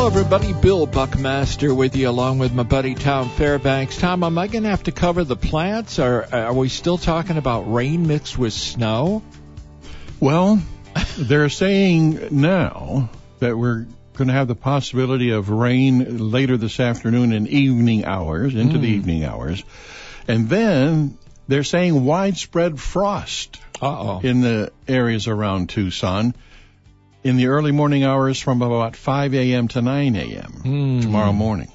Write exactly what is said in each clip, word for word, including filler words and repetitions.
Hello, everybody. Bill Buckmaster with you, along with my buddy Tom Fairbanks. Tom, am I going to have to cover the plants, or are we still talking about rain mixed with snow? Well, they're saying now that we're going to have the possibility of rain later this afternoon in evening hours, into mm. the evening hours. And then they're saying widespread frost Uh-oh. in the areas around Tucson in the early morning hours from about five a.m. to nine a.m. Mm. tomorrow morning.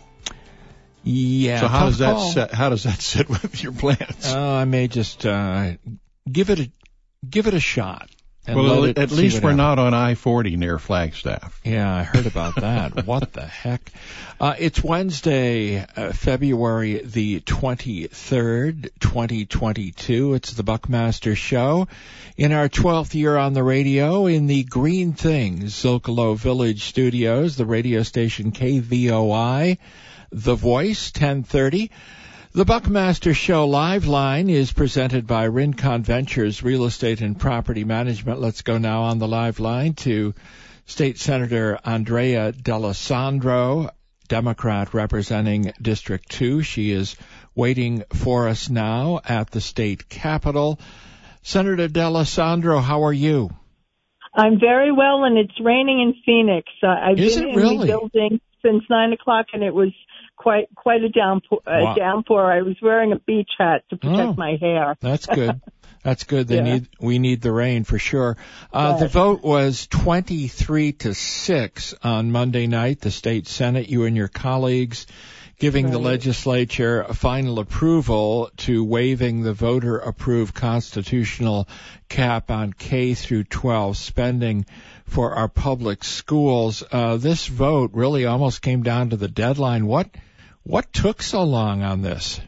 Yeah. So how does that call. set, how does that sit with your plants? Uh, I may just uh, give it a give it a shot. And well, let it at least we're happens. not on I forty near Flagstaff. Yeah, I heard about that. What the heck? Uh, it's Wednesday, uh, February the twenty-third, twenty twenty-two. It's the Buckmaster Show. In our twelfth year on the radio, in the Green Things, Zocalo Village Studios, the radio station K V O I, The Voice, ten thirty. The Buckmaster Show live line is presented by Rincon Ventures Real Estate and Property Management. Let's go now on the live line to State Senator Andrea D'Alessandro, Democrat representing District two. She is waiting for us now at the state capitol. Senator D'Alessandro, how are you? I'm very well, and it's raining in Phoenix. Uh, I've is been it in really? the building since nine o'clock, and it was quite quite a downpour. Uh, wow. downpour. I was wearing a beach hat to protect oh, my hair. That's good. That's good. They yeah. need we need the rain for sure. Uh, yes. The vote was twenty-three to six on Monday night. The state Senate, you and your colleagues, giving right. the legislature a final approval to waiving the voter-approved constitutional cap on K through twelve spending for our public schools. Uh, this vote really almost came down to the deadline. What what took so long on this?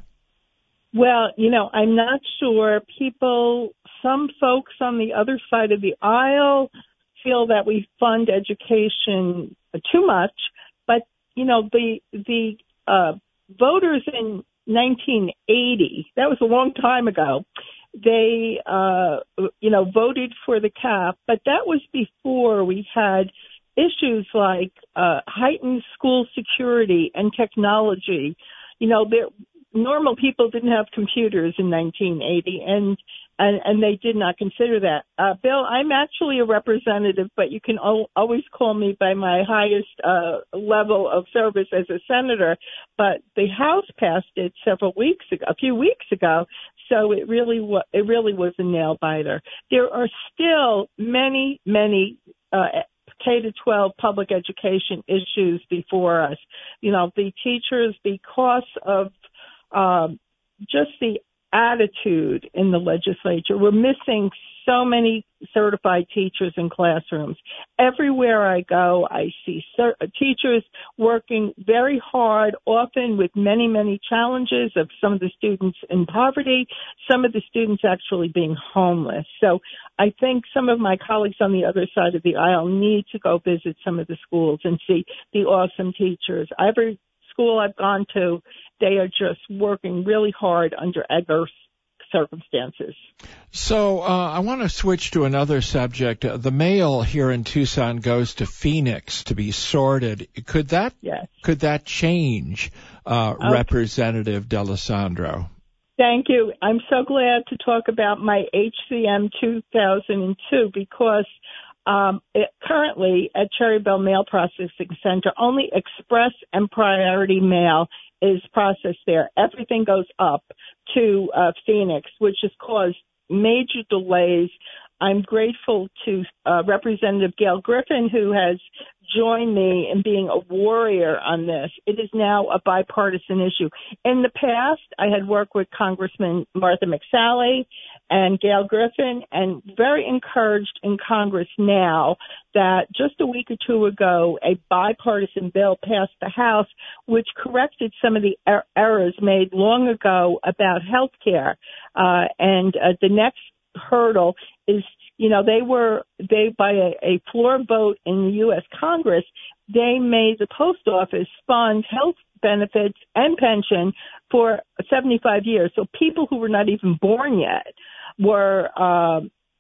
Well, you know, I'm not sure. People, some folks on the other side of the aisle feel that we fund education too much, but you know, the the uh, voters in nineteen eighty, that was a long time ago, they, uh, you know, voted for the cap, but that was before we had issues like uh, heightened school security and technology. You know, there, normal people didn't have computers in nineteen eighty, and and, and they did not consider that. Uh, Bill, I'm actually a representative, but you can o- always call me by my highest uh, level of service as a senator. But the House passed it several weeks ago, a few weeks ago, so it really wa- it really was a nail biter. There are still many, many uh, K to twelve public education issues before us. You know, the teachers, because of um, just the attitude in the legislature. We're missing so many certified teachers in classrooms. Everywhere I go, I see cer- teachers working very hard, often with many, many challenges of some of the students in poverty, some of the students actually being homeless. So I think some of my colleagues on the other side of the aisle need to go visit some of the schools and see the awesome teachers. Every school I've gone to, they are just working really hard under adverse circumstances. So uh, I want to switch to another subject. Uh, the mail here in Tucson goes to Phoenix to be sorted. Could that yes. could that change, uh, okay. Representative D'Alessandro? Thank you. I'm so glad to talk about my H C M two thousand two because Um, it, currently at Cherry Belle Mail Processing Center, only express and priority mail is processed there. Everything goes up to uh, Phoenix, which has caused major delays. I'm grateful to uh, Representative Gail Griffin, who has joined me in being a warrior on this. It is now a bipartisan issue. In the past, I had worked with Congressman Martha McSally and Gail Griffin, and very encouraged in Congress now that just a week or two ago, a bipartisan bill passed the House, which corrected some of the er- errors made long ago about health care. Uh, and uh, the next hurdle is, you know, they were, they, by a, a floor vote in the U S Congress, they made the post office fund health benefits and pension for seventy-five years. So people who were not even born yet were, uh,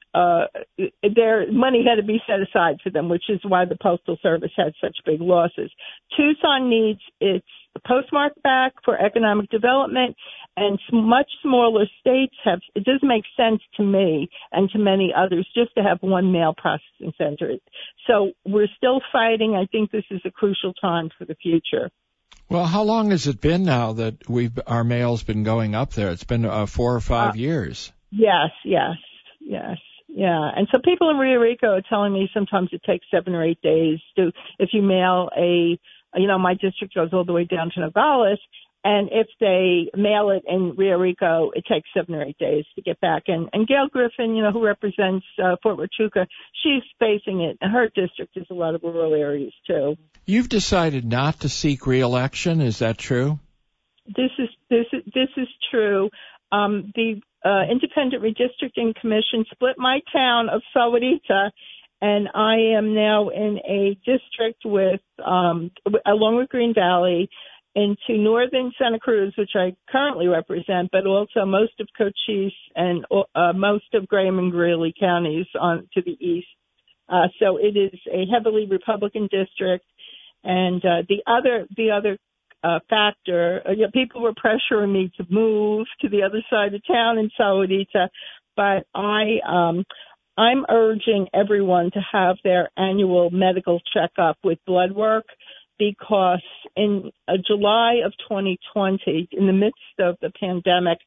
uh, their money had to be set aside for them, which is why the Postal Service had such big losses. Tucson needs its postmark back for economic development, and much smaller states have, it doesn't make sense to me and to many others just to have one mail processing center. So we're still fighting. I think this is a crucial time for the future. Well, how long has it been now that we've our mail's been going up there? It's been uh, four or five uh, years. Yes, yes, yes. Yeah, and so people in Rio Rico are telling me sometimes it takes seven or eight days to, if you mail a, you know, my district goes all the way down to Nogales, and if they mail it in Rio Rico, it takes seven or eight days to get back. And, and Gail Griffin, you know, who represents uh, Fort Huachuca, she's facing it. And her district is a lot of rural areas, too. You've decided not to seek re-election. Is that true? This is this is, this is true. Um, the uh, Independent Redistricting Commission split my town of Sahuarita, and I am now in a district with um, along with Green Valley into northern Santa Cruz, which I currently represent, but also most of Cochise and uh, most of Graham and Greeley counties on to the east. Uh, so it is a heavily Republican district, and uh, the other the other uh, factor, uh, you know, people were pressuring me to move to the other side of town in Sahuarita, but I um, I'm urging everyone to have their annual medical checkup with blood work, because in uh, July of twenty twenty, in the midst of the pandemic,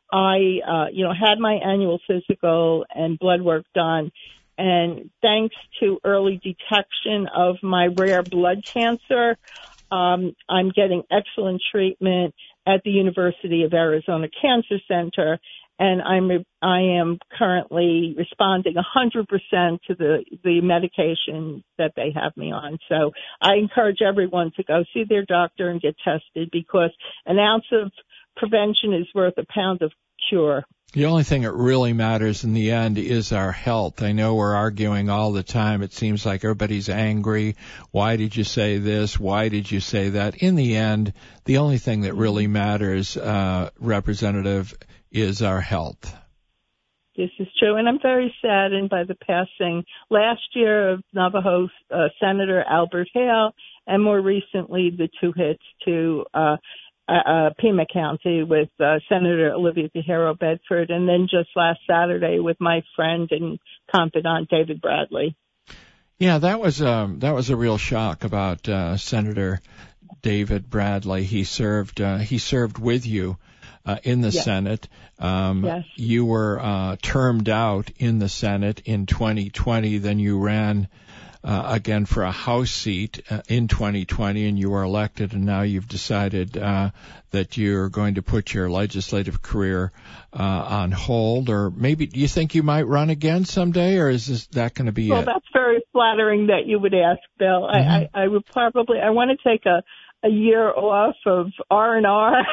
I, uh, you know, had my annual physical and blood work done. And thanks to early detection of my rare blood cancer, um, I'm getting excellent treatment at the University of Arizona Cancer Center. And I'm I am currently responding one hundred percent to the, the medication that they have me on. So I encourage everyone to go see their doctor and get tested, because an ounce of prevention is worth a pound of cure. The only thing that really matters in the end is our health. I know we're arguing all the time. It seems like everybody's angry. Why did you say this? Why did you say that? In the end, the only thing that really matters, uh, Representative, is our health. This is true, and I'm very saddened by the passing last year of Navajo uh, Senator Albert Hale, and more recently the two hits to uh, uh, Pima County with uh, Senator Olivia Guerrero Bedford, and then just last Saturday with my friend and confidant David Bradley. Yeah, that was um, that was a real shock about uh, Senator David Bradley. He served uh, he served with you. Uh, in the yes. Senate. Um, yes. You were uh, termed out in the Senate in twenty twenty. Then you ran uh, again for a House seat uh, in twenty twenty, and you were elected. And now you've decided uh, that you're going to put your legislative career uh, on hold. Or maybe do you think you might run again someday, or is this, that going to be well, it? Well, that's very flattering that you would ask, Bill. Mm-hmm. I, I, I would probably, I want to take a a year off of R and R.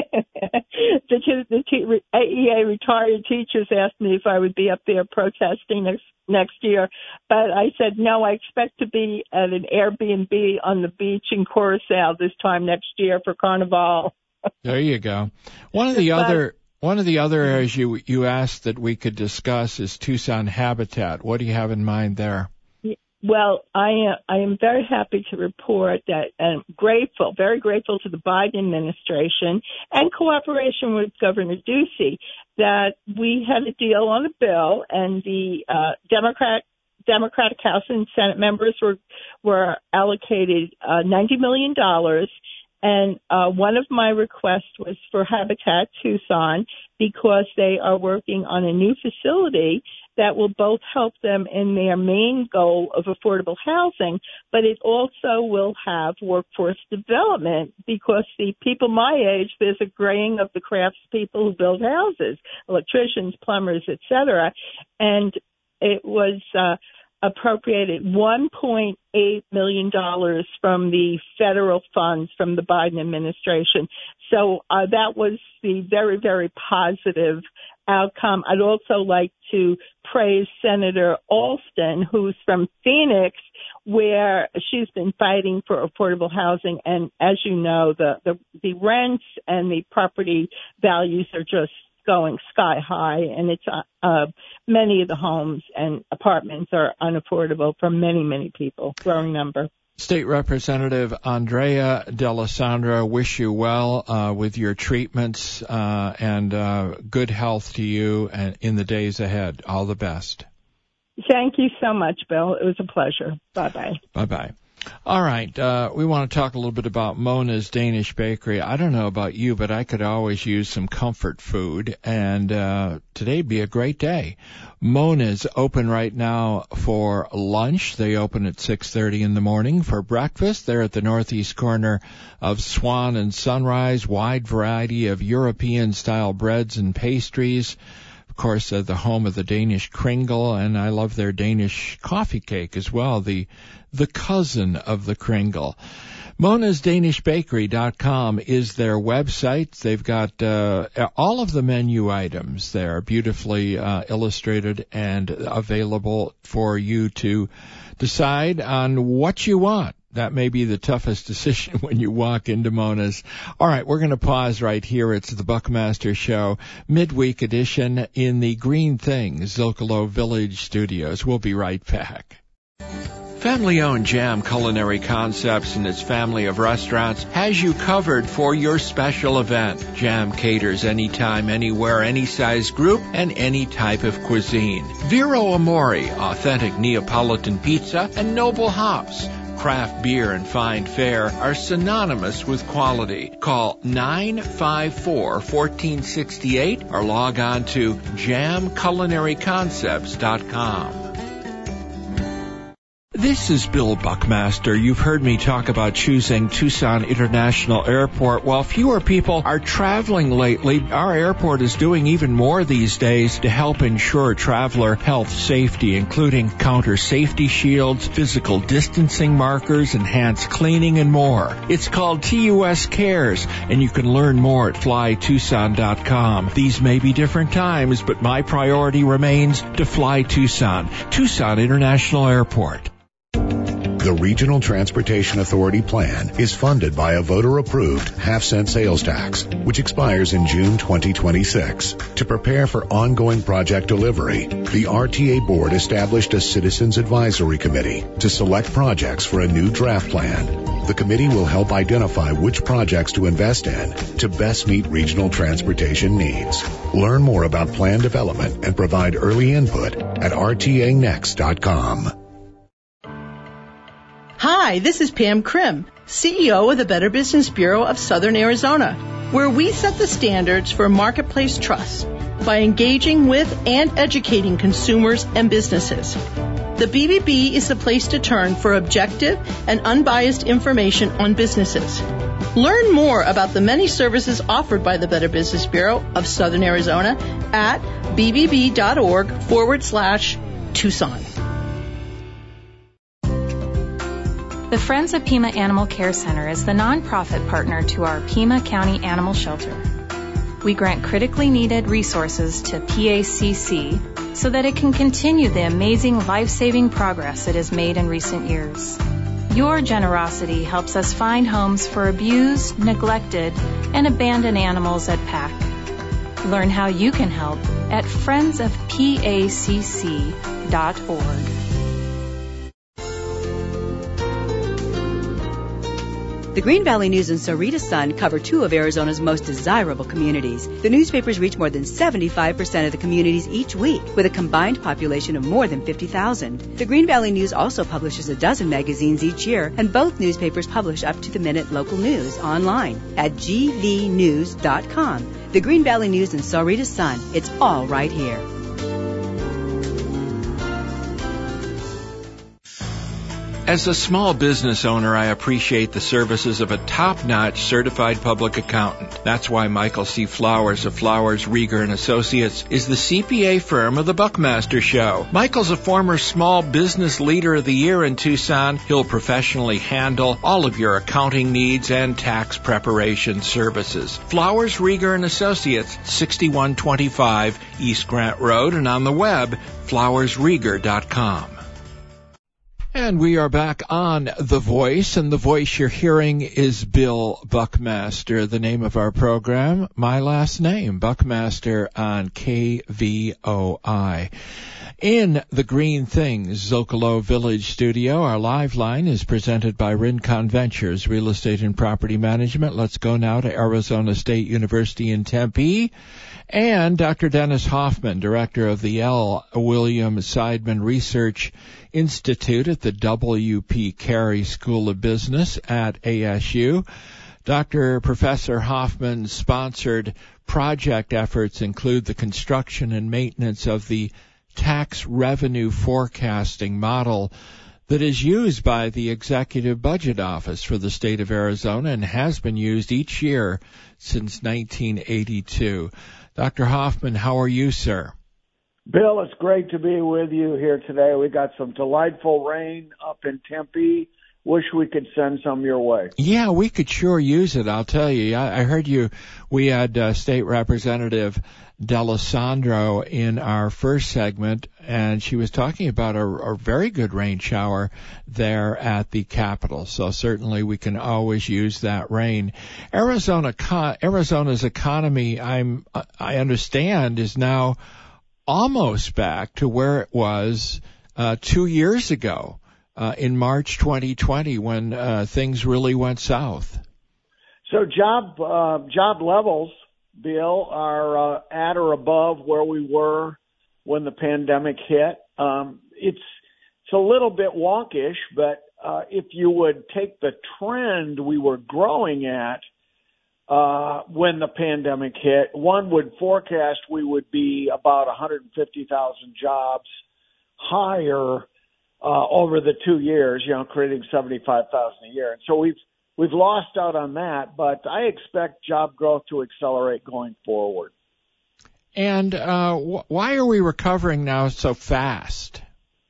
The, the A E A retired teachers asked me if I would be up there protesting next next year, but I said no. I expect to be at an Airbnb on the beach in Curacao this time next year for Carnival. There you go. One of the but, other one of the other areas you you asked that we could discuss is Tucson habitat. What do you have in mind there? Well, I am, I am very happy to report that I'm grateful, very grateful to the Biden administration and cooperation with Governor Ducey that we had a deal on a bill, and the uh, Democrat Democratic House and Senate members were were allocated uh, ninety million dollars. And uh, one of my requests was for Habitat Tucson, because they are working on a new facility that will both help them in their main goal of affordable housing, but it also will have workforce development, because the people my age, there's a graying of the craftspeople who build houses, electricians, plumbers, et cetera. And it was uh, appropriated one point eight million dollars from the federal funds from the Biden administration. So uh, that was the very, very positive outcome. I'd also like to praise Senator Alston, who's from Phoenix, where she's been fighting for affordable housing. And as you know, the, the, the rents and the property values are just going sky high, and it's uh, uh, many of the homes and apartments are unaffordable for many, many people, growing number. State Representative Andrea D'Alessandro, wish you well uh, with your treatments uh, and uh, good health to you and in the days ahead. All the best. Thank you so much, Bill. It was a pleasure. Bye-bye. Bye-bye. All right, uh, we want to talk a little bit about Mona's Danish Bakery. I don't know about you, but I could always use some comfort food, and uh, today'd be a great day. Mona's open right now for lunch. They open at six thirty in the morning. For breakfast, they're at the northeast corner of Swan and Sunrise. Wide variety of European-style breads and pastries. Of course, uh, the home of the Danish Kringle, and I love their Danish coffee cake as well, the the cousin of the Kringle. Monas Danish Bakery dot com is their website. They've got uh, all of the menu items there, beautifully uh, illustrated and available for you to decide on what you want. That may be the toughest decision when you walk into Mona's. All right, we're going to pause right here. It's the Buckmaster Show, midweek edition in the Green Things Zocalo Village Studios. We'll be right back. Family-owned Jam Culinary Concepts and its family of restaurants has you covered for your special event. Jam caters anytime, anywhere, any size group, and any type of cuisine. Vero Amore, authentic Neapolitan pizza, and Noble Hops. Craft beer and fine fare are synonymous with quality. Call nine five four, one four six eight or log on to jam culinary concepts dot com. This is Bill Buckmaster. You've heard me talk about choosing Tucson International Airport. While fewer people are traveling lately, our airport is doing even more these days to help ensure traveler health safety, including counter safety shields, physical distancing markers, enhanced cleaning, and more. It's called T U S Cares, and you can learn more at fly tucson dot com. These may be different times, but my priority remains to fly Tucson. Tucson International Airport. The Regional Transportation Authority plan is funded by a voter-approved half-cent sales tax, which expires in June twenty twenty-six. To prepare for ongoing project delivery, the R T A Board established a Citizens Advisory Committee to select projects for a new draft plan. The committee will help identify which projects to invest in to best meet regional transportation needs. Learn more about plan development and provide early input at r t a next dot com. Hi, this is Pam Krim, C E O of the Better Business Bureau of Southern Arizona, where we set the standards for marketplace trust by engaging with and educating consumers and businesses. The B B B is the place to turn for objective and unbiased information on businesses. Learn more about the many services offered by the Better Business Bureau of Southern Arizona at bbb.org forward slash Tucson. The Friends of Pima Animal Care Center is the nonprofit partner to our Pima County Animal Shelter. We grant critically needed resources to P A C C so that it can continue the amazing life-saving progress it has made in recent years. Your generosity helps us find homes for abused, neglected, and abandoned animals at P A C. Learn how you can help at friends of P A C C dot org. The Green Valley News and Sarita Sun cover two of Arizona's most desirable communities. The newspapers reach more than seventy-five percent of the communities each week, with a combined population of more than fifty thousand. The Green Valley News also publishes a dozen magazines each year, and both newspapers publish up-to-the-minute local news online at g v news dot com. The Green Valley News and Sarita Sun, it's all right here. As a small business owner, I appreciate the services of a top-notch certified public accountant. That's why Michael C. Flowers of Flowers, Rieger and Associates is the C P A firm of the Buckmaster Show. Michael's a former Small Business Leader of the Year in Tucson. He'll professionally handle all of your accounting needs and tax preparation services. Flowers, Rieger and Associates, sixty-one twenty-five East Grant Road, and on the web, flowers rieger dot com. And we are back on The Voice, and the voice you're hearing is Bill Buckmaster, the name of our program, my last name, Buckmaster on K V O I. In the Green Things Zocalo Village studio, our live line is presented by Rincon Ventures, Real Estate and Property Management. Let's go now to Arizona State University in Tempe. And Doctor Dennis Hoffman, director of the L. William Seidman Research Institute at the W P Carey School of Business at A S U. Doctor Professor Hoffman's sponsored project efforts include the construction and maintenance of the tax revenue forecasting model that is used by the Executive Budget Office for the state of Arizona and has been used each year since nineteen eighty-two. Doctor Hoffman, how are you, sir? Bill, it's great to be with you here today. We got some delightful rain up in Tempe. Wish we could send some your way. Yeah, we could sure use it, I'll tell you. I, I heard you, we had uh, State Representative D'Alessandro in our first segment, and she was talking about a, a very good rain shower there at the Capitol. So certainly we can always use that rain. Arizona, Arizona's economy, I'm, I understand, is now almost back to where it was uh, two years ago. Uh, in March twenty twenty, when uh, things really went south. So job uh, job levels, Bill, are uh, at or above where we were when the pandemic hit. Um, it's it's a little bit wonkish, but uh, if you would take the trend we were growing at uh, when the pandemic hit, one would forecast we would be about one hundred fifty thousand jobs higher Uh, over the two years, you know, creating seventy-five thousand a year. And so we've, we've lost out on that, but I expect job growth to accelerate going forward. And, uh, wh- why are we recovering now so fast?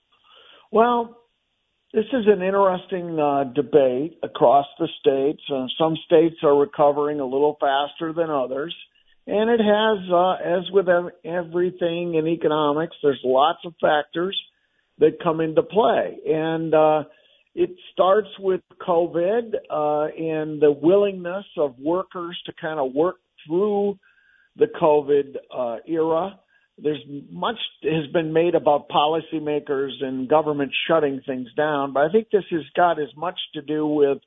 Well, this is an interesting, uh, debate across the states. Uh, some states are recovering a little faster than others. And it has, uh, as with ev- everything in economics, there's lots of factors that come into play. And uh, it starts with COVID uh, and the willingness of workers to kind of work through the COVID uh, era. There's much has been made about policymakers and government shutting things down, but I think this has got as much to do with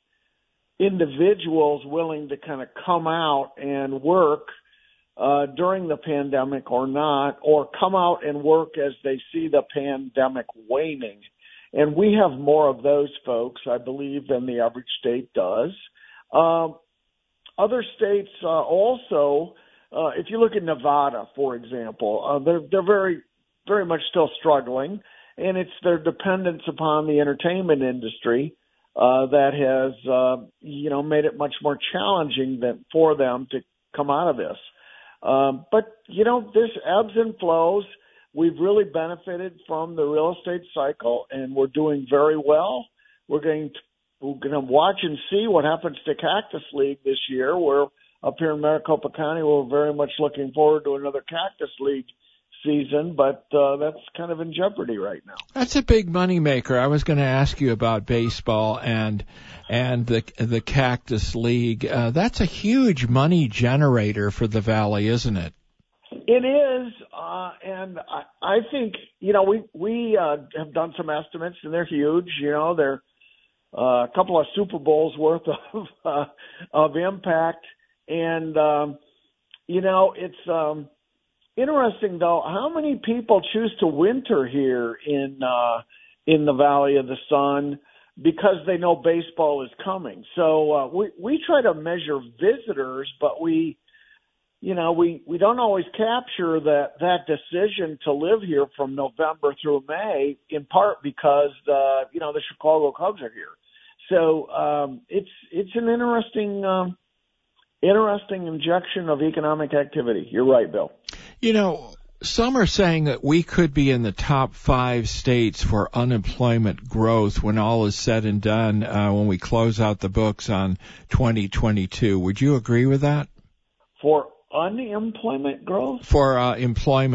individuals willing to kind of come out and work Uh, during the pandemic or not, or come out and work as they see the pandemic waning. And we have more of those folks, I believe, than the average state does. Um, other states uh, also, uh, if you look at Nevada, for example, uh, they're, they're very, very much still struggling, and it's their dependence upon the entertainment industry uh, that has, uh, you know, made it much more challenging than, for them to come out of this. Um, but, you know, this ebbs and flows. We've really benefited from the real estate cycle, and we're doing very well. We're going to, we're going to watch and see what happens to Cactus League this year. We're up here in Maricopa County. We're very much looking forward to another Cactus League season, but uh, that's kind of in jeopardy right now. That's a big moneymaker. I was going to ask you about baseball and and the the Cactus League. Uh, that's a huge money generator for the Valley, isn't it? It is, uh, and I, I think, you know, we, we uh, have done some estimates, and they're huge. You know, they're uh, a couple of Super Bowls worth of, uh, of impact. And, um, you know, it's um, interesting, though, how many people choose to winter here in uh, in the Valley of the Sun because they know baseball is coming. So uh, we, we try to measure visitors, but we – You know, we, we don't always capture that, that decision to live here from November through May, in part because, uh, you know, the Chicago Cubs are here. So um, it's it's an interesting um, interesting injection of economic activity. You're right, Bill. You know, some are saying that we could be in the top five states for unemployment growth when all is said and done, uh, when we close out the books on twenty twenty-two. Would you agree with that? For unemployment growth? For uh, employment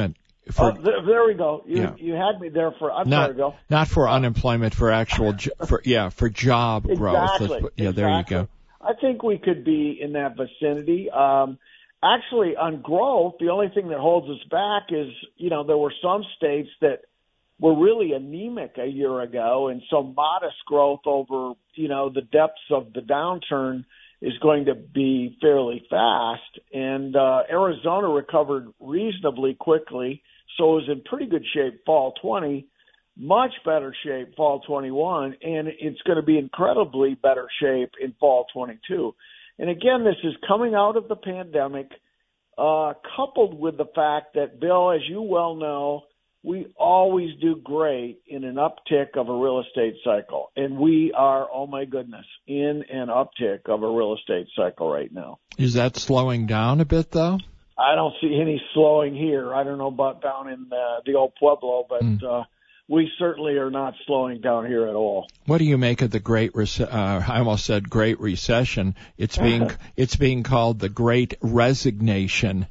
For, uh, th- there we go. You yeah. you had me there for. I'm not, sorry, Bill. Not for unemployment, for actual, jo- for yeah, for job exactly. growth. Let's put, yeah, exactly. there you go. I think we could be in that vicinity. Um, actually, on growth, the only thing that holds us back is, you know, there were some states that were really anemic a year ago, and so modest growth over, you know, the depths of the downturn is going to be fairly fast. And uh, Arizona recovered reasonably quickly, so it was in pretty good shape fall twenty, much better shape fall twenty-one, and it's going to be incredibly better shape in fall twenty-two. And again, this is coming out of the pandemic, uh, coupled with the fact that, Bill, as you well know, we always do great in an uptick of a real estate cycle. And we are, oh my goodness, in an uptick of a real estate cycle right now. Is that slowing down a bit, though? I don't see any slowing here. I don't know about down in uh, the old Pueblo, but mm. uh, we certainly are not slowing down here at all. What do you make of the Great Rece- uh, I almost said Great Recession. It's being it's being called the Great Resignation.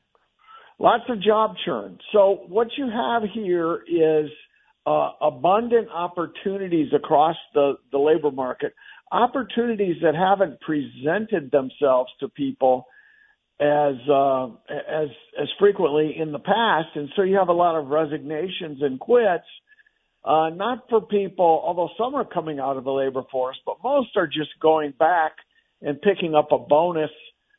Lots of job churn. So what you have here is uh, abundant opportunities across the, the labor market, opportunities that haven't presented themselves to people as uh, as as frequently in the past. And so you have a lot of resignations and quits, uh, not for people, although some are coming out of the labor force, but most are just going back and picking up a bonus,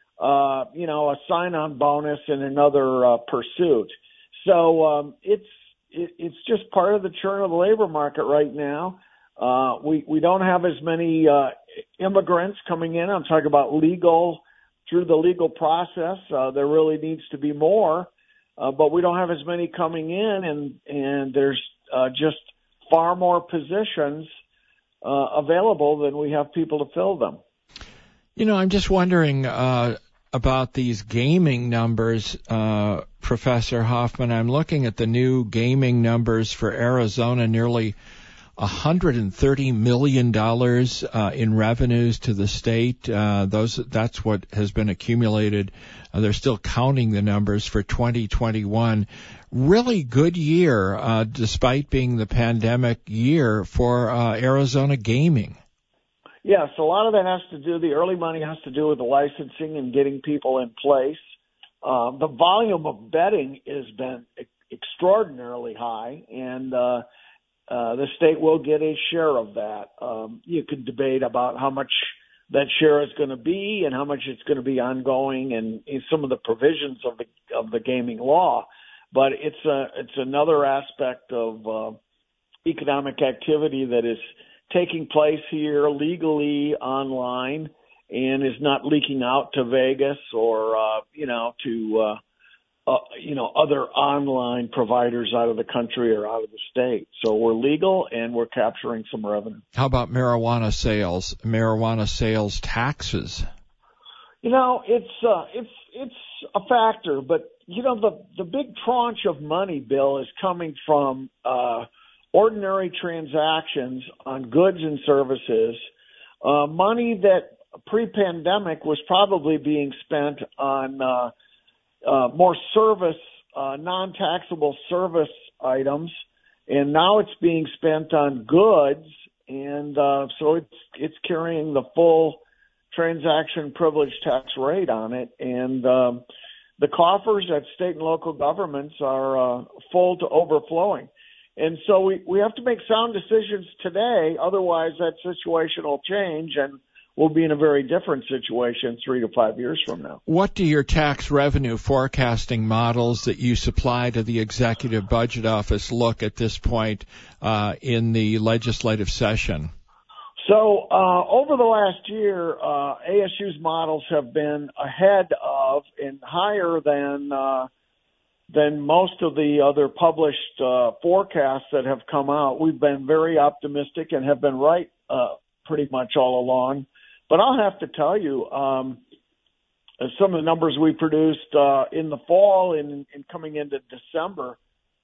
uh, you know, a sign-on bonus in another uh, pursuit. So um, it's it, it's just part of the churn of the labor market right now. Uh, we we don't have as many uh, immigrants coming in. I'm talking about legal through the legal process. Uh, there really needs to be more, uh, but we don't have as many coming in, and and there's uh, just far more positions uh, available than we have people to fill them. You know, I'm just wondering uh, about these gaming numbers, uh, Professor Hoffman. I'm looking at the new gaming numbers for Arizona, nearly one hundred thirty million dollars uh, in revenues to the state. Uh, those that's what has been accumulated. Uh, they're still counting the numbers for twenty twenty-one. Really good year, uh, despite being the pandemic year for uh, Arizona gaming. Yes, a lot of that has to do, the early money has to do with the licensing and getting people in place. Uh, the volume of betting has been extraordinarily high, and uh, uh, the state will get a share of that. Um, you could debate about how much that share is going to be and how much it's going to be ongoing, and, and some of the provisions of the of the gaming law. But it's a it's another aspect of uh, economic activity that is taking place here legally online and is not leaking out to Vegas or, uh, you know, to, uh, uh, you know, other online providers out of the country or out of the state. So we're legal and we're capturing some revenue. How about marijuana sales, marijuana sales taxes? You know, it's, uh, it's, it's a factor, but, you know, the, the big tranche of money, Bill, is coming from, uh, ordinary transactions on goods and services, uh, money that pre-pandemic was probably being spent on uh, uh, more service, uh, non-taxable service items, and now it's being spent on goods, and uh, so it's it's carrying the full transaction privilege tax rate on it, and um, the coffers at state and local governments are uh, full to overflowing. And so we, we have to make sound decisions today. Otherwise, that situation will change and we'll be in a very different situation three to five years from now. What do your tax revenue forecasting models that you supply to the Executive Budget Office look at this point uh, in the legislative session? So uh, over the last year, uh, A S U's models have been ahead of and higher than uh, than most of the other published uh, forecasts that have come out. We've been very optimistic and have been right uh, pretty much all along. But I'll have to tell you, um, some of the numbers we produced uh, in the fall and, and coming into December,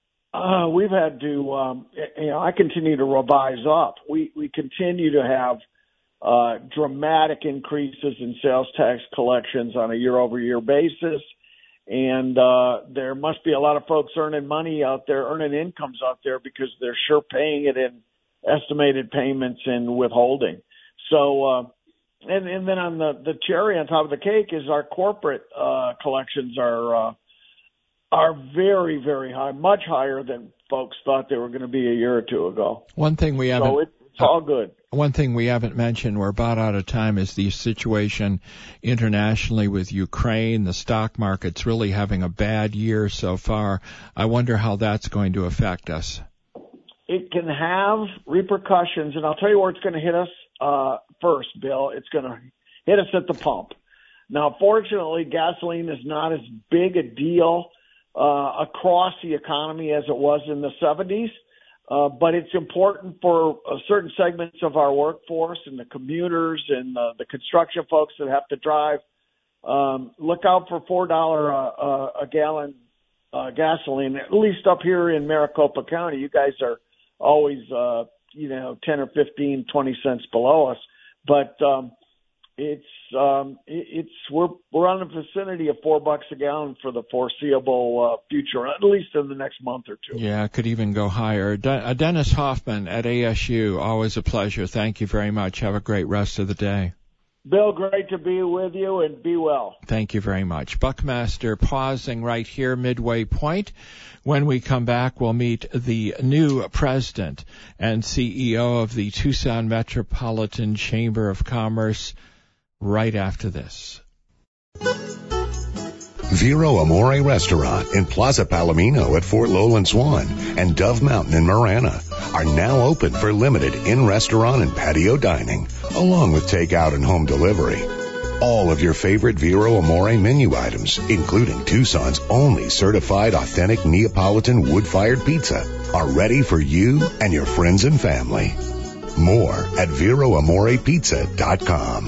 uh, we've had to, um, you know, I continue to revise up. We, we continue to have uh, dramatic increases in sales tax collections on a year-over-year basis. And uh, there must be a lot of folks earning money out there, earning incomes out there, because they're sure paying it in estimated payments and withholding. So, uh, and, and then on the, the cherry on top of the cake is our corporate uh, collections are uh, are very, very high, much higher than folks thought they were going to be a year or two ago. One thing we haven't, so it, it's all good. One thing we haven't mentioned, we're about out of time, is the situation internationally with Ukraine. The stock market's really having a bad year so far. I wonder how that's going to affect us. It can have repercussions, and I'll tell you where it's going to hit us uh, first, Bill. It's going to hit us at the pump. Now, fortunately, gasoline is not as big a deal Uh, across the economy as it was in the seventies, uh, but it's important for uh, certain segments of our workforce and the commuters and uh, the construction folks that have to drive. Um, look out for four dollars uh, uh, a gallon uh, gasoline, at least up here in Maricopa County. You guys are always, uh, you know, ten or fifteen, twenty cents below us, but um, it's um, it's we're we're on the vicinity of four bucks a gallon for the foreseeable uh, future, at least in the next month or two. Yeah, it could even go higher. De- uh, Dennis Hoffman at A S U, always a pleasure. Thank you very much. Have a great rest of the day. Bill, great to be with you, and be well. Thank you very much. Buckmaster pausing right here, midway point. When we come back, we'll meet the new president and C E O of the Tucson Metropolitan Chamber of Commerce right after this. Vero Amore Restaurant in Plaza Palomino at Fort Lowland Swan and Dove Mountain in Marana are now open for limited in-restaurant and patio dining, along with takeout and home delivery. All of your favorite Vero Amore menu items, including Tucson's only certified authentic Neapolitan wood-fired pizza, are ready for you and your friends and family. More at vero amore pizza dot com.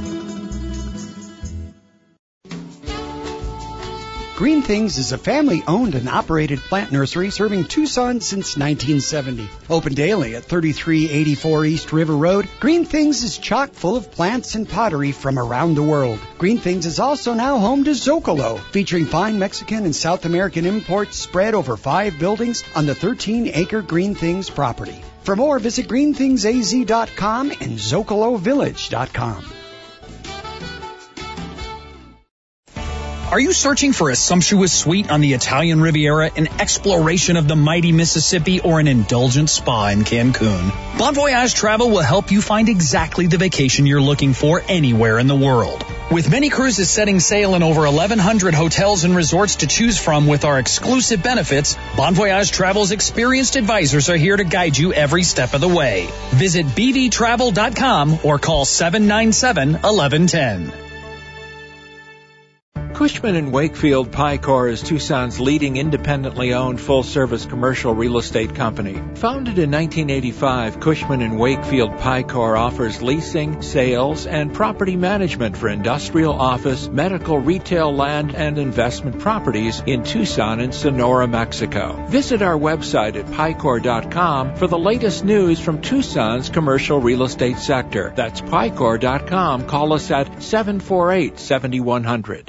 Green Things is a family-owned and operated plant nursery serving Tucson since nineteen seventy. Open daily at thirty-three eighty-four East River Road, Green Things is chock full of plants and pottery from around the world. Green Things is also now home to Zocalo, featuring fine Mexican and South American imports spread over five buildings on the thirteen acre Green Things property. For more, visit green things a z dot com and zocalo village dot com. Are you searching for a sumptuous suite on the Italian Riviera, an exploration of the mighty Mississippi, or an indulgent spa in Cancun? Bon Voyage Travel will help you find exactly the vacation you're looking for anywhere in the world. With many cruises setting sail in over eleven hundred hotels and resorts to choose from with our exclusive benefits, Bon Voyage Travel's experienced advisors are here to guide you every step of the way. Visit b v travel dot com or call seven nine seven, one one one zero. Cushman and Wakefield Picor is Tucson's leading independently owned full-service commercial real estate company. Founded in nineteen eighty-five, Cushman and Wakefield Picor offers leasing, sales, and property management for industrial, office, medical, retail, land, and investment properties in Tucson and Sonora, Mexico. Visit our website at picor dot com for the latest news from Tucson's commercial real estate sector. That's picor dot com. Call us at seven four eight, seven one zero zero.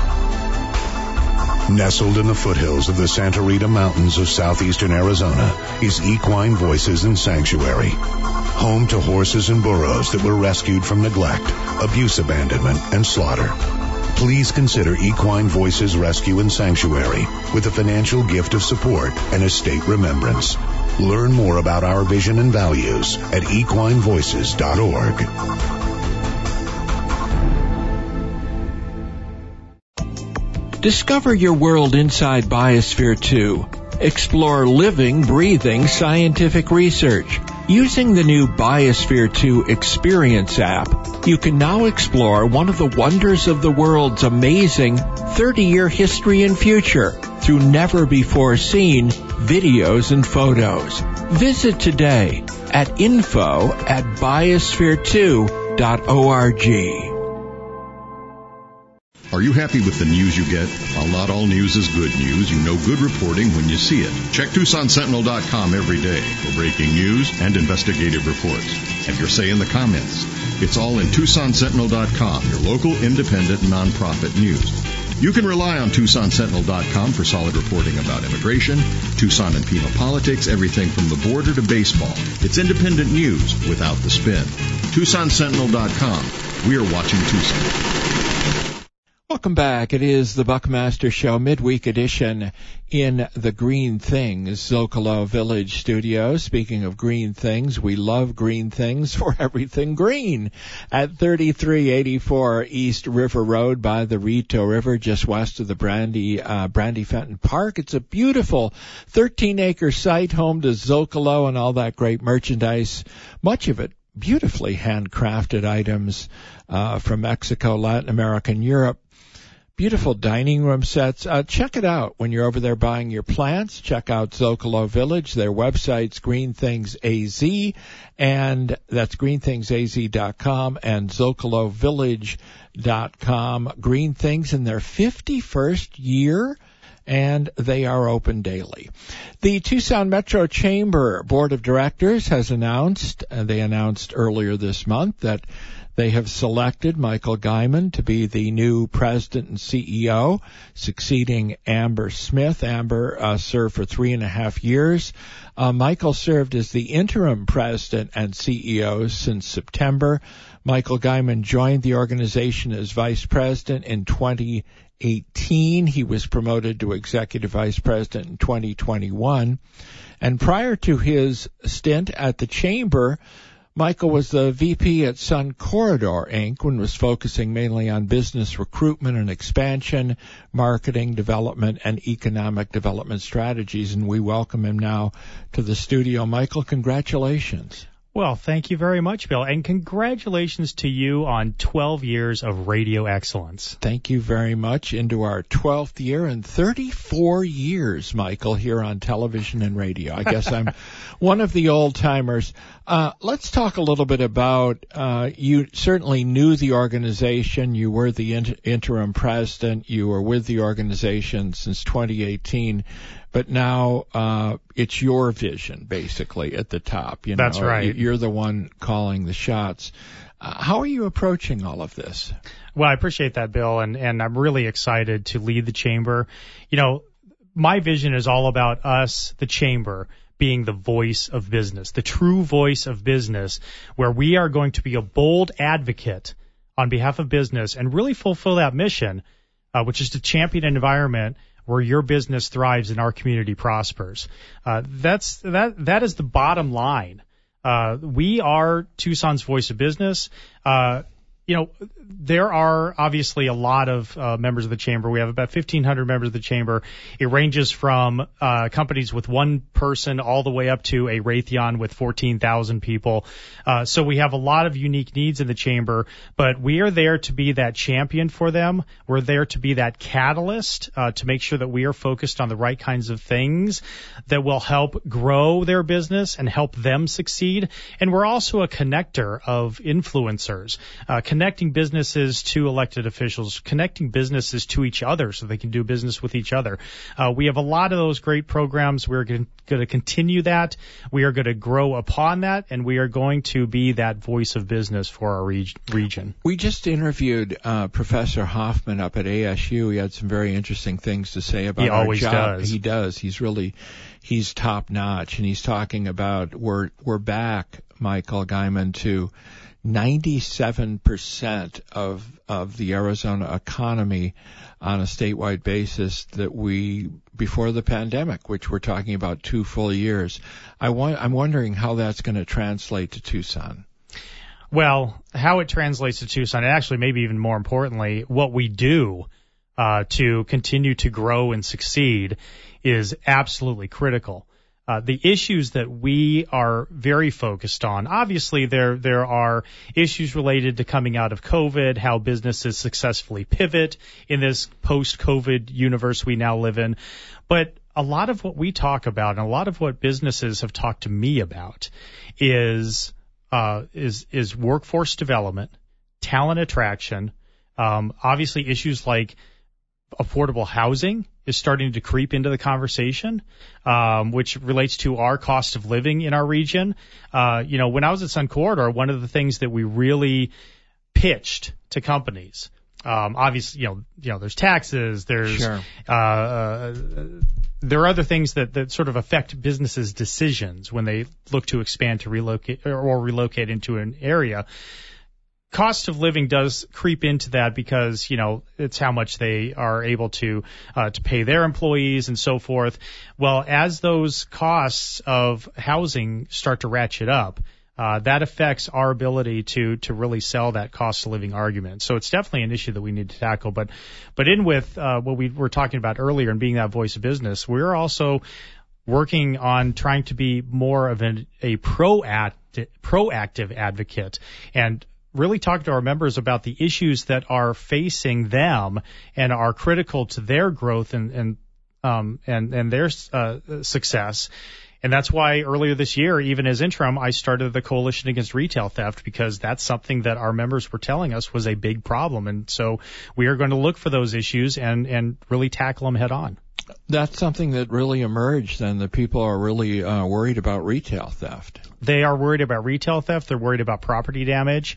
Nestled in the foothills of the Santa Rita Mountains of southeastern Arizona is Equine Voices and Sanctuary, home to horses and burros that were rescued from neglect, abuse, abandonment, and slaughter. Please consider Equine Voices Rescue and Sanctuary with a financial gift of support and estate remembrance. Learn more about our vision and values at equine voices dot org. Discover your world inside Biosphere two. Explore living, breathing scientific research. Using the new Biosphere two Experience app, you can now explore one of the wonders of the world's amazing thirty-year history and future through never-before-seen videos and photos. Visit today at info at biosphere two dot org. Are you happy with the news you get? While not all news is good news, you know good reporting when you see it. Check Tucson Sentinel dot com every day for breaking news and investigative reports. And your say in the comments. It's all in Tucson Sentinel dot com, your local independent nonprofit news. You can rely on Tucson Sentinel dot com for solid reporting about immigration, Tucson and Pima politics, everything from the border to baseball. It's independent news without the spin. Tucson Sentinel dot com. We're watching Tucson. Welcome back. It is the Buckmaster Show midweek edition in the Green Things Zocalo Village studio. Speaking of green things, we love green things for everything green at thirty-three eighty-four East River Road by the Rito River, just west of the Brandy uh, Brandy Fenton Park. It's a beautiful thirteen acre site, home to Zocalo and all that great merchandise, much of it beautifully handcrafted items uh, from Mexico, Latin America, and Europe. Beautiful dining room sets. Uh, check it out when you're over there buying your plants. Check out Zocalo Village. Their website's Green Things A Z, and that's green things a z dot com and zocalo village dot com. Green Things in their fifty-first year, and they are open daily. The Tucson Metro Chamber Board of Directors has announced, uh, they announced earlier this month, that they have selected Michael Guyman to be the new president and C E O, succeeding Amber Smith. Amber uh, served for three and a half years. Uh, Michael served as the interim president and C E O since September. Michael Guyman joined the organization as vice president in twenty eighteen. He was promoted to executive vice president in twenty twenty-one. And prior to his stint at the chamber, Michael was the V P at Sun Corridor, Incorporated, and was focusing mainly on business recruitment and expansion, marketing, development, and economic development strategies. And we welcome him now to the studio. Michael, congratulations. Well, thank you very much, Bill, and congratulations to you on twelve years of radio excellence. Thank you very much. Into our twelfth year and thirty-four years, Michael, here on television and radio. I guess I'm one of the old-timers. Uh, let's talk a little bit about, uh, you certainly knew the organization. You were the inter- interim president. You were with the organization since twenty eighteen. But now uh, it's your vision, basically, at the top. You know, That's right. You're the one calling the shots. Uh, how are you approaching all of this? Well, I appreciate that, Bill, and, and I'm really excited to lead the chamber. You know, my vision is all about us, the chamber, being the voice of business, the true voice of business, where we are going to be a bold advocate on behalf of business and really fulfill that mission, uh, which is to champion an environment where your business thrives and our community prospers. Uh, that's that. That is the bottom line. Uh, we are Tucson's voice of business. Uh, you know, there are obviously a lot of uh, members of the chamber. We have about fifteen hundred members of the chamber. It ranges from uh, companies with one person all the way up to a Raytheon with fourteen thousand people. Uh, so we have a lot of unique needs in the chamber, but we are there to be that champion for them. We're there to be that catalyst uh, to make sure that we are focused on the right kinds of things that will help grow their business and help them succeed. And we're also a connector of influencers, uh, connecting businesses to elected officials, connecting businesses to each other so they can do business with each other. Uh, we have a lot of those great programs. We're going to continue that. We are going to grow upon that, and we are going to be that voice of business for our reg- region. We just interviewed uh, Professor Hoffman up at A S U. He had some very interesting things to say about he our always job. Does. He does. He's really, he's top notch, and he's talking about we're we're back, Michael Guyman, to ninety-seven percent of of the Arizona economy on a statewide basis that we before the pandemic, which we're talking about two full years. I want, I'm wondering how that's going to translate to Tucson. Well, how it translates to Tucson, and actually maybe even more importantly, what we do uh, to continue to grow and succeed is absolutely critical. Uh, the issues that we are very focused on, obviously there there are issues related to coming out of COVID, how businesses successfully pivot in this post-COVID universe we now live in. But a lot of what we talk about and a lot of what businesses have talked to me about is uh, is is workforce development, talent attraction, um, obviously issues like affordable housing is starting to creep into the conversation, um, which relates to our cost of living in our region. Uh, you know, when I was at Sun Corridor, one of the things that we really pitched to companies Um, obviously, you know, you know, there's taxes, there's, Sure. uh, uh, there are other things that, that sort of affect businesses' decisions when they look to expand to relocate or, or relocate into an area. Cost of living does creep into that because, you know, it's how much they are able to, uh, to pay their employees and so forth. Well, as those costs of housing start to ratchet up, Uh, that affects our ability to to really sell that cost of living argument. So it's definitely an issue that we need to tackle. But but in with uh, what we were talking about earlier and being that voice of business, we're also working on trying to be more of an, a proactive, proactive advocate and really talk to our members about the issues that are facing them and are critical to their growth and and um, and, and their uh, success. And that's why earlier this year, even as interim, I started the Coalition Against Retail Theft because that's something that our members were telling us was a big problem. And so we are going to look for those issues and, and really tackle them head on. That's something that really emerged, and the people are really uh, worried about retail theft. They are worried about retail theft. They're worried about property damage.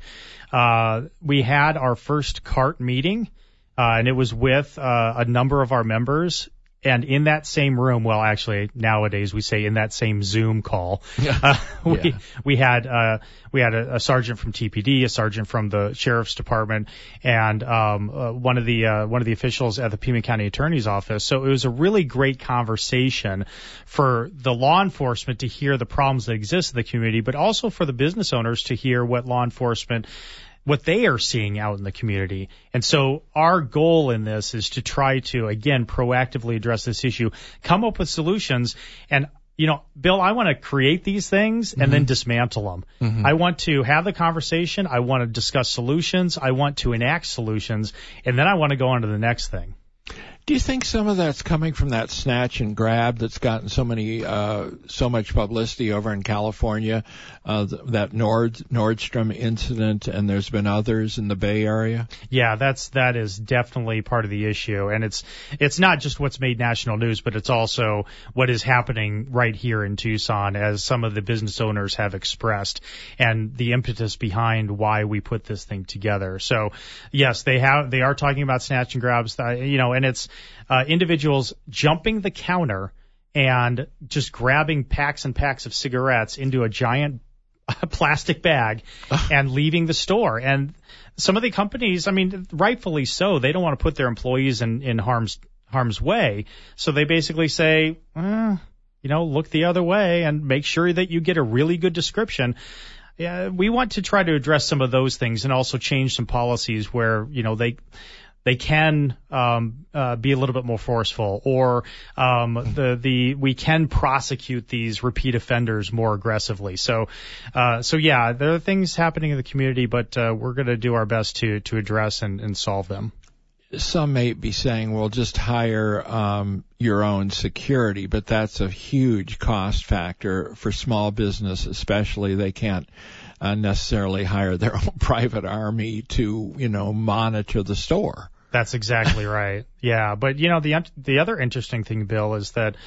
Uh, we had our first CART meeting, uh, and it was with uh, a number of our members. And in that same room, well, actually nowadays we say in that same Zoom call, uh, we Yeah. we had uh, we had a, a sergeant from T P D, a sergeant from the sheriff's department, and um, uh, one of the uh, one of the officials at the Pima County Attorney's Office. So it was a really great conversation for the law enforcement to hear the problems that exist in the community, but also for the business owners to hear what law enforcement what they are seeing out in the community. And so our goal in this is to try to, again, proactively address this issue, come up with solutions. And, you know, Bill, I want to create these things and mm-hmm. then dismantle them. Mm-hmm. I want to have the conversation. I want to discuss solutions. I want to enact solutions. And then I want to go on to the next thing. Do you think some of that's coming from that snatch and grab that's gotten so many, uh, so much publicity over in California, uh, th- that Nord, Nordstrom incident, and there's been others in the Bay Area? Yeah, that's, that is definitely part of the issue. And it's, it's not just what's made national news, but it's also what is happening right here in Tucson, as some of the business owners have expressed, and the impetus behind why we put this thing together. So yes, they have, they are talking about snatch and grabs, uh, you know, and it's, Uh, individuals jumping the counter and just grabbing packs and packs of cigarettes into a giant plastic bag and leaving the store. And some of the companies, I mean, rightfully so, they don't want to put their employees in, in harm's harm's way. So they basically say, eh, you know, look the other way and make sure that you get a really good description. Yeah, we want to try to address some of those things and also change some policies where, you know, they they can um, uh, be a little bit more forceful, or um, the the we can prosecute these repeat offenders more aggressively. So, uh, so yeah, there are things happening in the community, but uh, we're going to do our best to to address and, and solve them. Some may be saying, well, just hire um, your own security, but that's a huge cost factor for small business, especially. They can't uh, necessarily hire their own private army to, you know, monitor the store. That's exactly right. Yeah, but you know, the the other interesting thing, Bill, is that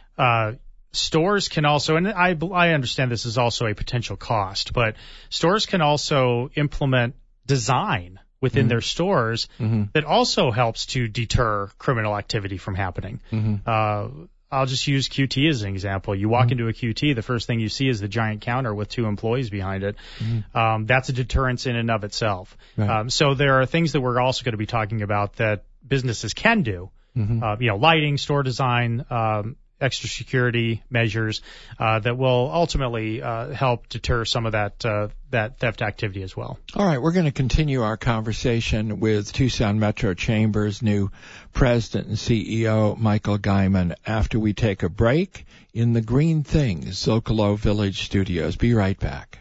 uh stores can also, and I I understand this is also a potential cost, but stores can also implement design within mm-hmm. their stores mm-hmm. that also helps to deter criminal activity from happening. Mm-hmm. Uh I'll just use Q T as an example. You walk mm-hmm. into a Q T, the first thing you see is the giant counter with two employees behind it. Mm-hmm. Um, that's a deterrence in and of itself. Right. Um, so there are things that we're also going to be talking about that businesses can do. Mm-hmm. Uh, you know, lighting, store design, um, extra security measures uh, that will ultimately uh, help deter some of that uh, that theft activity as well. All right, we're going to continue our conversation with Tucson Metro Chamber's new president and C E O, Michael Guyman, after we take a break in the Green Things Zocalo Village Studios. Be right back.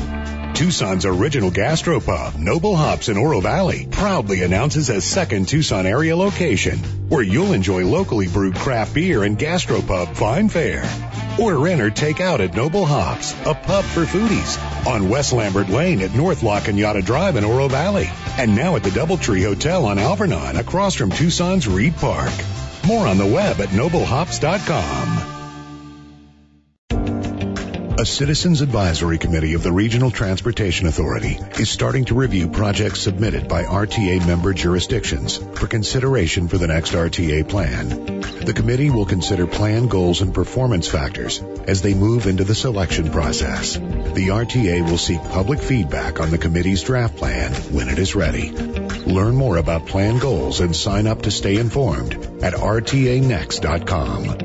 Tucson's original gastropub, Noble Hops in Oro Valley, proudly announces a second Tucson area location where you'll enjoy locally brewed craft beer and gastropub fine fare. Order in or take out at Noble Hops, a pub for foodies, on West Lambert Lane at North La Cañada Drive in Oro Valley, and now at the Doubletree Hotel on Alvernon across from Tucson's Reed Park. More on the web at noble hops dot com. A Citizens Advisory Committee of the Regional Transportation Authority is starting to review projects submitted by R T A member jurisdictions for consideration for the next R T A plan. The committee will consider plan goals and performance factors as they move into the selection process. The R T A will seek public feedback on the committee's draft plan when it is ready. Learn more about plan goals and sign up to stay informed at R T A next dot com.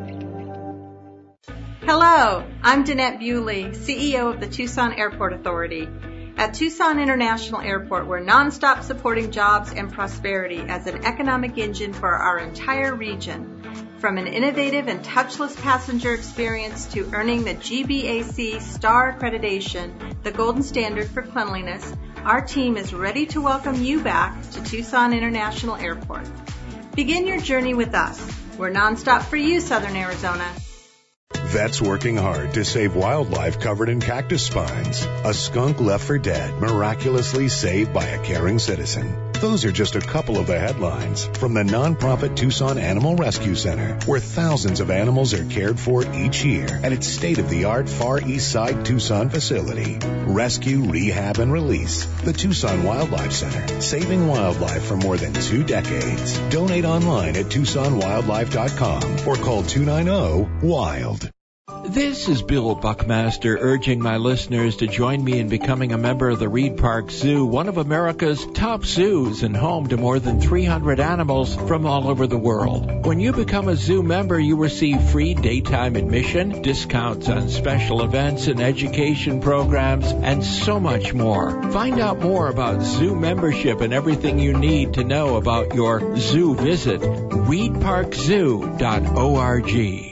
Hello, I'm Danette Bewley, C E O of the Tucson Airport Authority. At Tucson International Airport, we're nonstop supporting jobs and prosperity as an economic engine for our entire region. From an innovative and touchless passenger experience to earning the G B A C Star Accreditation, the golden standard for cleanliness, our team is ready to welcome you back to Tucson International Airport. Begin your journey with us. We're nonstop for you, Southern Arizona. Vets working hard to save wildlife covered in cactus spines. A skunk left for dead, miraculously saved by a caring citizen. Those are just a couple of the headlines from the nonprofit Tucson Animal Rescue Center, where thousands of animals are cared for each year at its state-of-the-art Far East Side Tucson facility. Rescue, rehab, and release. The Tucson Wildlife Center, saving wildlife for more than two decades. Donate online at Tucson Wildlife dot com or call two nine zero, WILD. This is Bill Buckmaster urging my listeners to join me in becoming a member of the Reed Park Zoo, one of America's top zoos and home to more than three hundred animals from all over the world. When you become a zoo member, you receive free daytime admission, discounts on special events and education programs, and so much more. Find out more about zoo membership and everything you need to know about your zoo visit. reed park zoo dot org.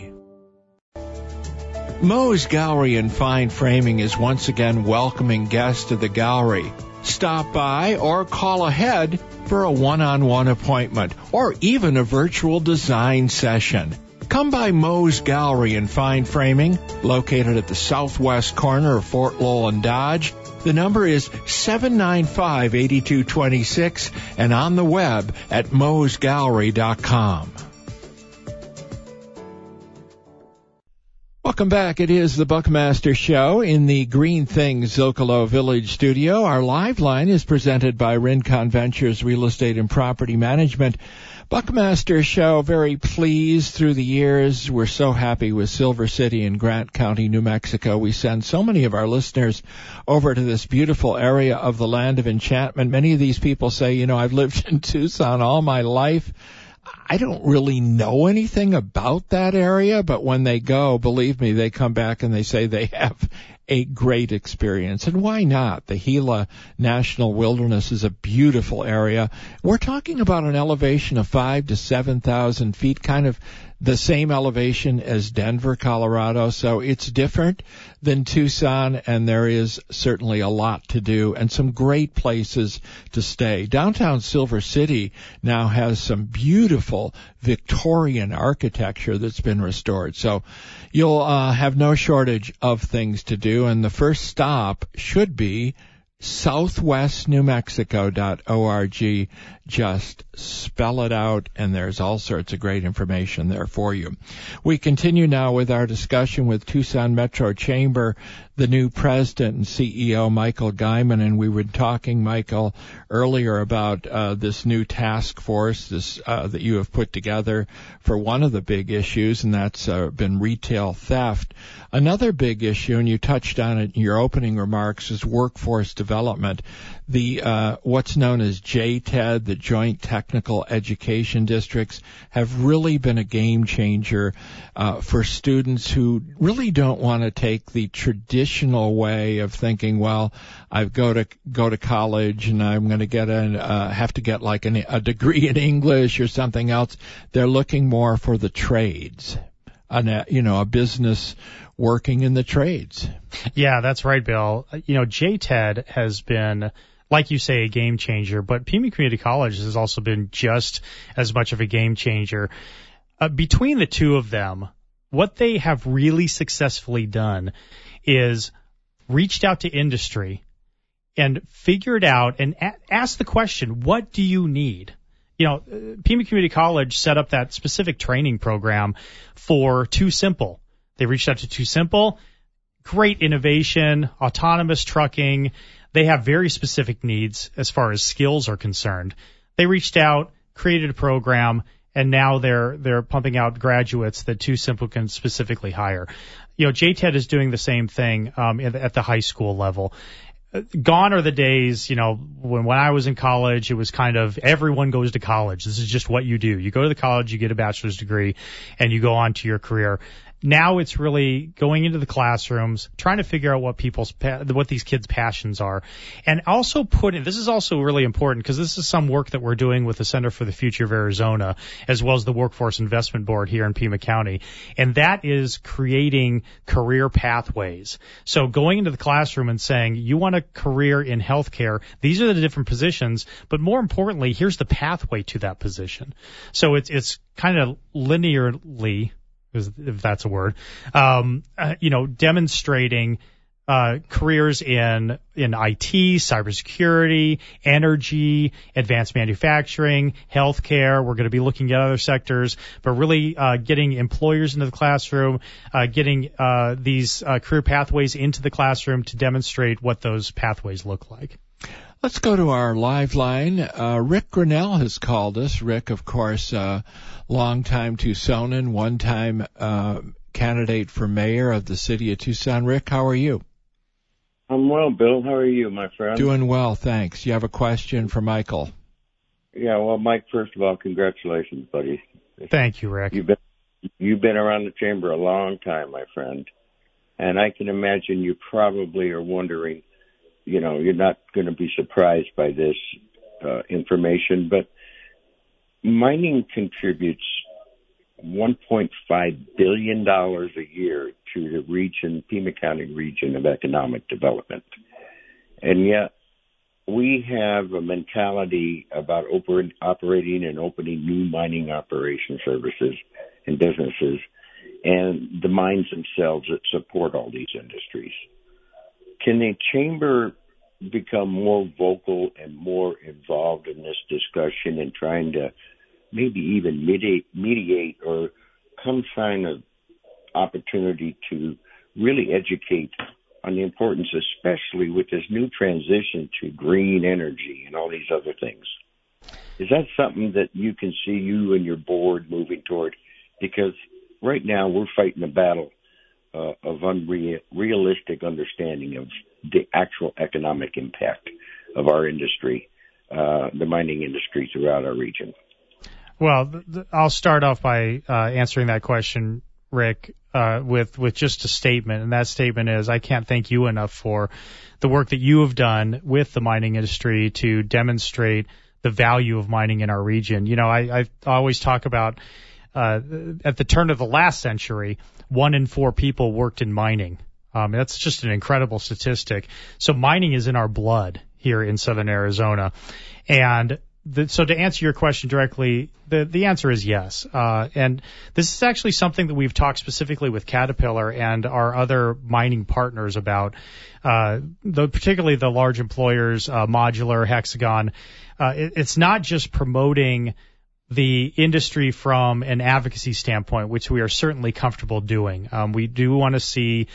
Moe's Gallery and Fine Framing is once again welcoming guests to the gallery. Stop by or call ahead for a one-on-one appointment or even a virtual design session. Come by Moe's Gallery and Fine Framing, located at the southwest corner of Fort Lowell and Dodge. The number is seven nine five, eight two two six and on the web at moes gallery dot com. Welcome back. It is the Buckmaster Show in the Green Things Zocalo Village studio. Our live line is presented by Rincon Ventures Real Estate and Property Management. Buckmaster Show, very pleased through the years. We're so happy with Silver City in Grant County, New Mexico. We send so many of our listeners over to this beautiful area of the Land of Enchantment. Many of these people say, you know, I've lived in Tucson all my life. I don't really know anything about that area, but when they go, believe me, they come back and they say they have a great experience. And why not? The Gila National Wilderness is a beautiful area. We're talking about an elevation of five to seven thousand feet, kind of the same elevation as Denver, Colorado. So it's different than Tucson, and there is certainly a lot to do and some great places to stay. Downtown Silver City now has some beautiful Victorian architecture that's been restored. So you'll uh, have no shortage of things to do, and the first stop should be southwest new mexico dot org. Just spell it out, and there's all sorts of great information there for you. We continue now with our discussion with Tucson Metro Chamber, the new president and C E O, Michael Guyman, and we were talking, Michael, earlier about uh, this new task force this uh, that you have put together for one of the big issues, and that's uh, been retail theft. Another big issue, and you touched on it in your opening remarks, is workforce development. The uh, what's known as J T E D, the Joint Technical Education Districts, have really been a game changer uh, for students who really don't want to take the traditional way of thinking, well, I go to go to college and I'm going to get a uh, have to get like an, a degree in English or something else. They're looking more for the trades, a, you know, a business working in the trades. Yeah, that's right, Bill. You know, J T E D has been, like you say, a game changer, but Pima Community College has also been just as much of a game changer. Uh, between the two of them, what they have really successfully done is reached out to industry and figured out and a- asked the question, what do you need? You know, Pima Community College set up that specific training program for Too Simple. They reached out to Too Simple, great innovation, autonomous trucking. They have very specific needs as far as skills are concerned. They reached out, created a program, and now they're they're pumping out graduates that TuSimple can specifically hire. You know, J TED is doing the same thing um, at, at the high school level. Gone are the days, you know, when, when I was in college, it was kind of everyone goes to college. This is just what you do. You go to the college, you get a bachelor's degree, and you go on to your career. Now it's really going into the classrooms, trying to figure out what people's, what these kids' passions are. And also putting, this is also really important because this is some work that we're doing with the Center for the Future of Arizona, as well as the Workforce Investment Board here in Pima County. And that is creating career pathways. So going into the classroom and saying, you want a career in healthcare, these are the different positions, but more importantly, here's the pathway to that position. So it's, it's kind of linearly, if that's a word, um, uh, you know, demonstrating uh, careers in in I T, cybersecurity, energy, advanced manufacturing, healthcare. We're going to be looking at other sectors, but really uh, getting employers into the classroom, uh, getting uh, these uh, career pathways into the classroom to demonstrate what those pathways look like. Let's go to our live line. Uh, Rick Grinnell has called us. Rick, of course, uh, longtime Tucsonan, one-time uh, candidate for mayor of the city of Tucson. Rick, how are you? I'm well, Bill. How are you, my friend? Doing well, thanks. You have a question for Michael? Yeah, well, Mike, first of all, congratulations, buddy. Thank you, Rick. You've been, you've been around the chamber a long time, my friend. And I can imagine you probably are wondering, you know, you're not going to be surprised by this uh, information, but mining contributes one point five billion dollars a year to the region, Pima County region of economic development. And yet we have a mentality about oper- operating and opening new mining operation services and businesses and the mines themselves that support all these industries. Can the chamber become more vocal and more involved in this discussion and trying to maybe even mediate, mediate or come find an opportunity to really educate on the importance, especially with this new transition to green energy and all these other things? Is that something that you can see you and your board moving toward? Because right now we're fighting a battle uh, of unrealistic understanding of the actual economic impact of our industry, uh, the mining industry throughout our region. Well, th- th- I'll start off by uh, answering that question, Rick, uh, with, with just a statement. And that statement is, I can't thank you enough for the work that you have done with the mining industry to demonstrate the value of mining in our region. You know, I, I always talk about uh, at the turn of the last century, one in four people worked in mining. Um, that's just an incredible statistic. So mining is in our blood here in southern Arizona. And the, so to answer your question directly, the, the answer is yes. Uh, and this is actually something that we've talked specifically with Caterpillar and our other mining partners about, uh, the, particularly the large employers, uh, Modular, Hexagon. Uh, it, it's not just promoting the industry from an advocacy standpoint, which we are certainly comfortable doing. Um, we do want to see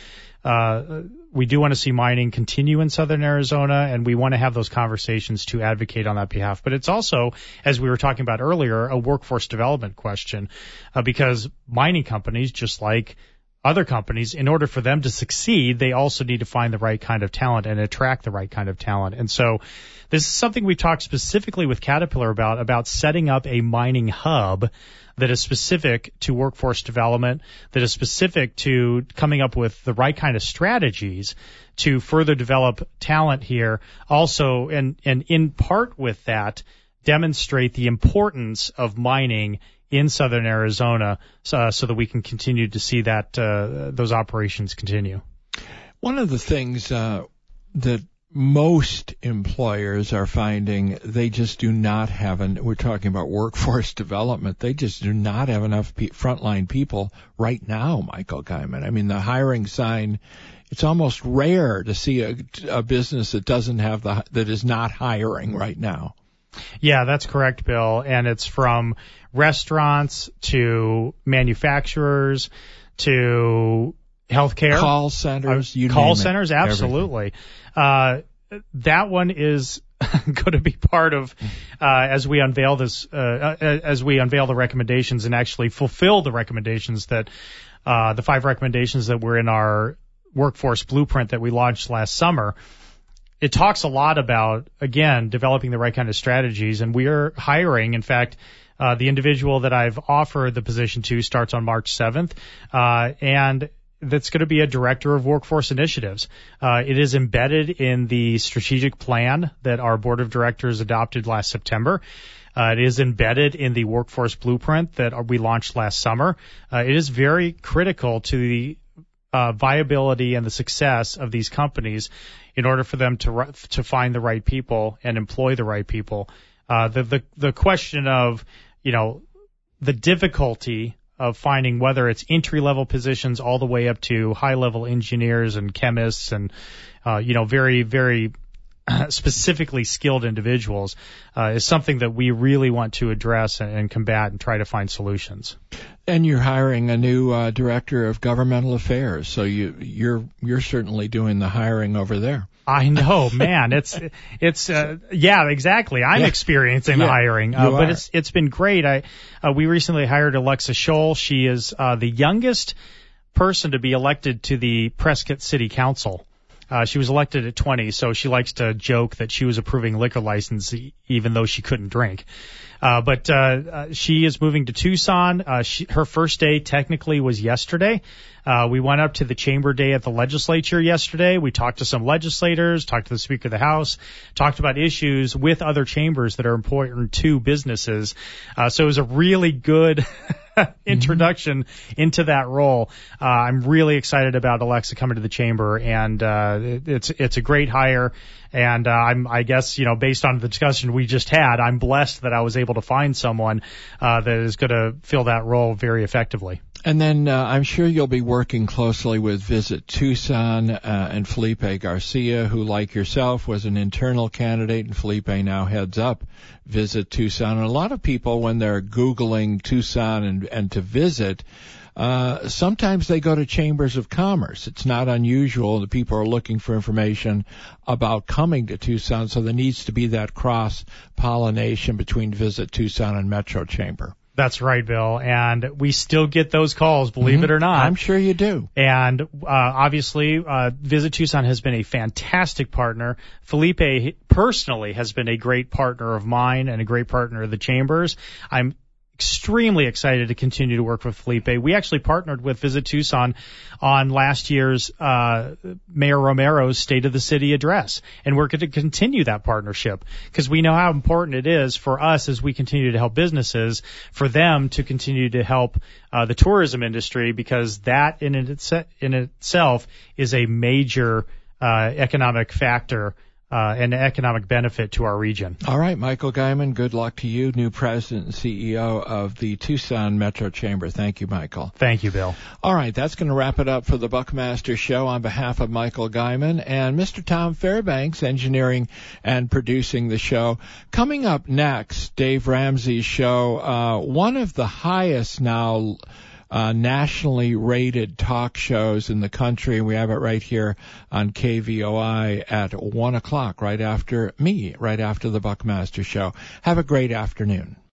Uh, we do want to see mining continue in southern Arizona, and we want to have those conversations to advocate on that behalf. But it's also, as we were talking about earlier, a workforce development question, uh, because mining companies, just like other companies, in order for them to succeed, they also need to find the right kind of talent and attract the right kind of talent. And so this is something we talked specifically with Caterpillar about, about setting up a mining hub that is specific to workforce development, that is specific to coming up with the right kind of strategies to further develop talent here. Also, and, and in part with that, demonstrate the importance of mining in southern Arizona, uh, so that we can continue to see that uh, those operations continue. One of the things uh, that most employers are finding, they just do not have, an, we're talking about workforce development, they just do not have enough pe- frontline people right now, Michael Guyman. I mean, the hiring sign, it's almost rare to see a, a business that doesn't have the, that is not hiring right now. Yeah, that's correct, Bill. And it's from restaurants to manufacturers to Healthcare. Call centers. Uh, you call name centers, it, absolutely. Uh, that one is going to be part of uh, as we unveil this, uh, as we unveil the recommendations and actually fulfill the recommendations that uh, the five recommendations that were in our workforce blueprint that we launched last summer. It talks a lot about, again, developing the right kind of strategies, and we are hiring. In fact, uh, the individual that I've offered the position to starts on March seventh, uh, and that's going to be a director of workforce initiatives. Uh, it is embedded in the strategic plan that our board of directors adopted last September. Uh, it is embedded in the workforce blueprint that we launched last summer. Uh, it is very critical to the uh, viability and the success of these companies in order for them to to find the right people and employ the right people. Uh, the the the question of, you know, the difficulty of finding whether it's entry-level positions all the way up to high-level engineers and chemists and, uh, you know, very, very specifically skilled individuals uh, is something that we really want to address and, and combat and try to find solutions. And you're hiring a new uh, director of governmental affairs, so you, you're you're certainly doing the hiring over there. I know, man. It's it's uh, yeah, exactly. I'm yeah. experiencing yeah, hiring, uh, but are. it's it's been great. I uh, we recently hired Alexa Scholl. She is uh, the youngest person to be elected to the Prescott City Council. Uh, she was elected at twenty, so she likes to joke that she was approving liquor license even though she couldn't drink. Uh, but uh, uh, she is moving to Tucson. Uh, she, her first day technically was yesterday. Uh, we went up to the chamber day at the legislature yesterday. We talked to some legislators, talked to the Speaker of the House, talked about issues with other chambers that are important to businesses. Uh, so it was a really good introduction mm-hmm. into that role. Uh, I'm really excited about Alexa coming to the chamber, and uh, it, it's it's a great hire. And uh, I'm, I guess, you know, based on the discussion we just had, I'm blessed that I was able to find someone uh, that is going to fill that role very effectively. And then uh, I'm sure you'll be working closely with Visit Tucson uh, and Felipe Garcia, who, like yourself, was an internal candidate, and Felipe now heads up Visit Tucson. And a lot of people, when they're Googling Tucson and, and to visit, Uh, sometimes they go to chambers of commerce. It's not unusual that people are looking for information about coming to Tucson, so there needs to be that cross-pollination between Visit Tucson and Metro Chamber. That's right, Bill. And we still get those calls, believe mm-hmm. it or not. I'm sure you do. And uh, obviously, uh, Visit Tucson has been a fantastic partner. Felipe personally has been a great partner of mine and a great partner of the chambers. I'm extremely excited to continue to work with Felipe. We actually partnered with Visit Tucson on last year's uh Mayor Romero's State of the City address, and we're going to continue that partnership because we know how important it is for us as we continue to help businesses, for them to continue to help uh, the tourism industry, because that in, it, in itself is a major uh, economic factor Uh, and economic benefit to our region. All right, Michael Guyman, good luck to you, new president and C E O of the Tucson Metro Chamber. Thank you, Michael. Thank you, Bill. All right, that's going to wrap it up for the Buckmaster Show on behalf of Michael Guyman and Mister Tom Fairbanks, engineering and producing the show. Coming up next, Dave Ramsey's show, uh, one of the highest now Uh, nationally rated talk shows in the country. We have it right here on K V O I at one o'clock, right after me, right after the Buckmaster Show. Have a great afternoon.